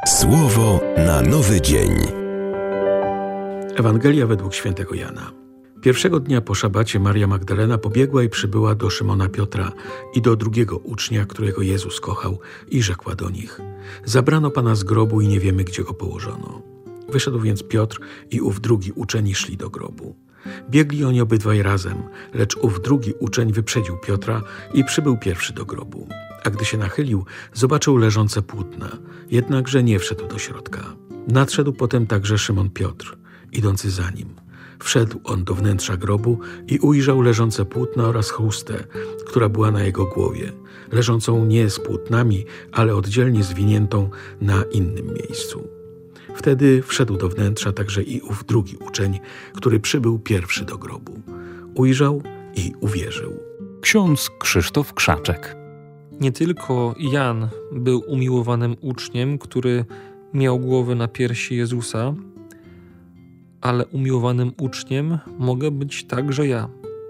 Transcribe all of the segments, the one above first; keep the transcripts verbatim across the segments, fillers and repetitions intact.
Słowo na nowy dzień. Ewangelia według świętego Jana. Pierwszego dnia po szabacie Maria Magdalena pobiegła i przybyła do Szymona Piotra i do drugiego ucznia, którego Jezus kochał, i rzekła do nich: Zabrano Pana z grobu i nie wiemy, gdzie go położono. Wyszedł więc Piotr i ów drugi uczeń i szli do grobu. Biegli oni obydwaj razem, lecz ów drugi uczeń wyprzedził Piotra i przybył pierwszy do grobu. A gdy się nachylił, zobaczył leżące płótna, jednakże nie wszedł do środka. Nadszedł potem także Szymon Piotr, idący za nim. Wszedł on do wnętrza grobu i ujrzał leżące płótna oraz chustę, która była na jego głowie, leżącą nie z płótnami, ale oddzielnie zwiniętą na innym miejscu. Wtedy wszedł do wnętrza także i ów drugi uczeń, który przybył pierwszy do grobu. Ujrzał i uwierzył. Ksiądz Krzysztof Krzaczek. Nie tylko Jan był umiłowanym uczniem, który miał głowę na piersi Jezusa, ale umiłowanym uczniem mogę być także ja.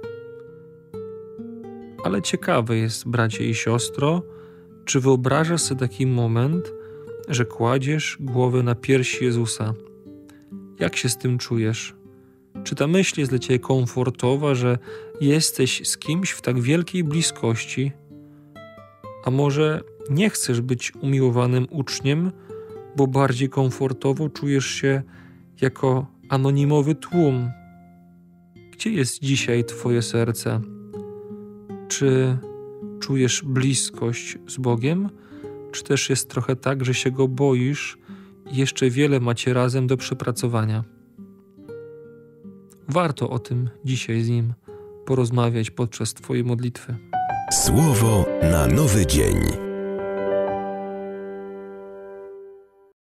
Ale ciekawe jest, bracie i siostro, czy wyobrażasz sobie taki moment, że kładziesz głowę na piersi Jezusa? Jak się z tym czujesz? Czy ta myśl jest dla ciebie komfortowa, że jesteś z kimś w tak wielkiej bliskości? A może nie chcesz być umiłowanym uczniem, bo bardziej komfortowo czujesz się jako anonimowy tłum? Gdzie jest dzisiaj twoje serce? Czy czujesz bliskość z Bogiem? Czy też jest trochę tak, że się Go boisz i jeszcze wiele macie razem do przepracowania? Warto o tym dzisiaj z Nim porozmawiać podczas twojej modlitwy. Słowo na nowy dzień.